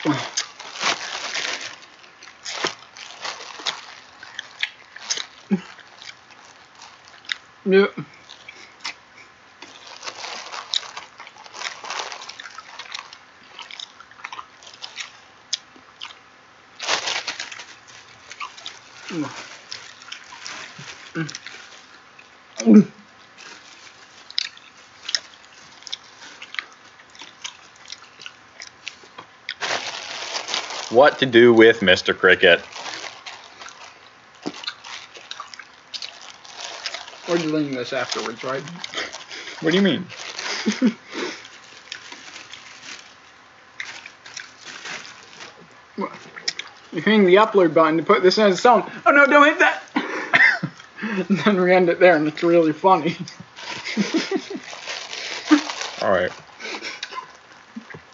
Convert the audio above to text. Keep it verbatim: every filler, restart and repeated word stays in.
Yeah. What to do with Mister Cricket? We're deleting this afterwards, right? What do you mean? You hang the upload button to put this as a sound. Oh no, don't hit that! And then we end it there, and it's really funny. Alright.